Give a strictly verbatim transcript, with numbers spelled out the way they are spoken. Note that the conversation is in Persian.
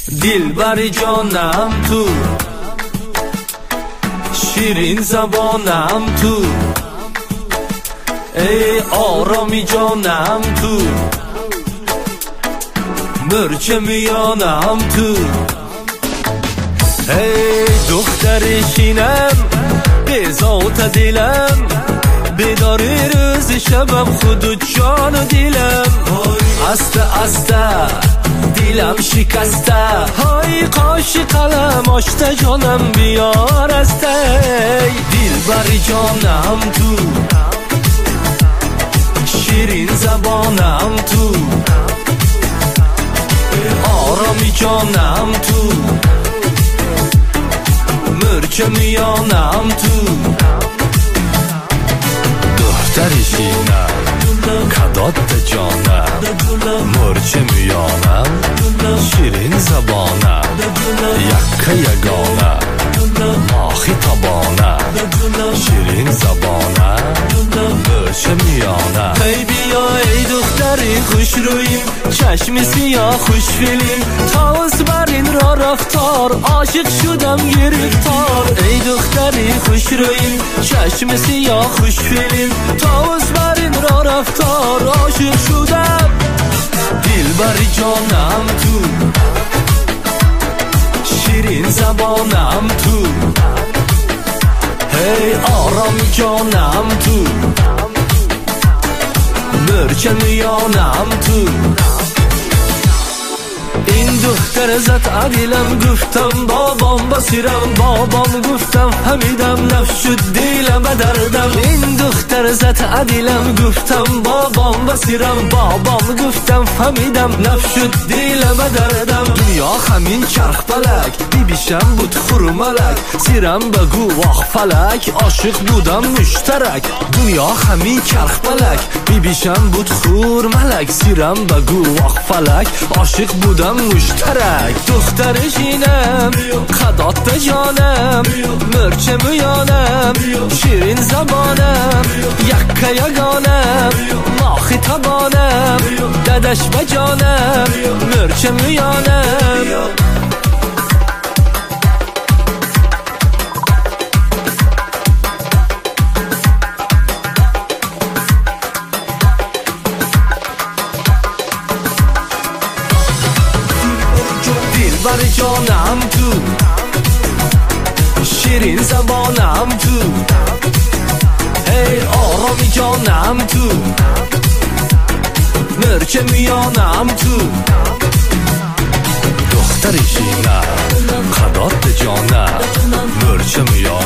دلبر جانم تو، شیرین زبانم تو، ای آرامی جانم تو، مرچ میانم تو، ای دختر شینم به ذات دلم، بداری روز شبم خود و جان و دلم، استه استه دلم شکسته، های قاش قلم آشته جانم بیار استه، دلبر جانم تو، شیرین زبانم تو، آرامی جانم تو، مرچ میانم تو، دختر شینم کدات جانم، مرچ میانم، شیرین زبانم، یک یگانه ماخی تبانه، شیرین زبانم، مرچ میانم. ای بیا ای دختری خوش رویم، چشم سیاه خوش فیلیم، تاوز بر این را رفتار، عاشق شدم گرفتار. ای دختری خوش رویم، چشم سیاه خوش فیلیم، تاوز بر این را رفتار، عاشق شدم. دلبر جانم تو، شیرین زبانم تو، هی آرام جانم تو، مرچ میانم تو. این دختر زد عدیلم، گفتم بابام بسیرم، بابام گفتم فهمیدم، نفس شد دیلم و دردم. این دختر زد عدیلم، گفتم بابام بسیرم، بابام گفتم فهمیدم، نفس شد دیلم و دردم. دنیا همین چرخ پلک، بی بیشم بود خورملک، سیرم بگو واخ فلک، عاشق بودم مشترک. دنیا همین چرخ پلک، بی بیشم بود خورملک، سیرم بگو واخ فلک، عاشق بودم مشترک. دختر شینم خدات جانم، مرچ میانم، شیرین زبانم، یک یگانم ماخی تبانم، ددش بجانم، مرچ میانم. دلبر جانم تو، شیرین زبانم تو، ای آرامی جانم تو، مرچ میانم تو. دختر شینم خدات جانم، مرچ میانم.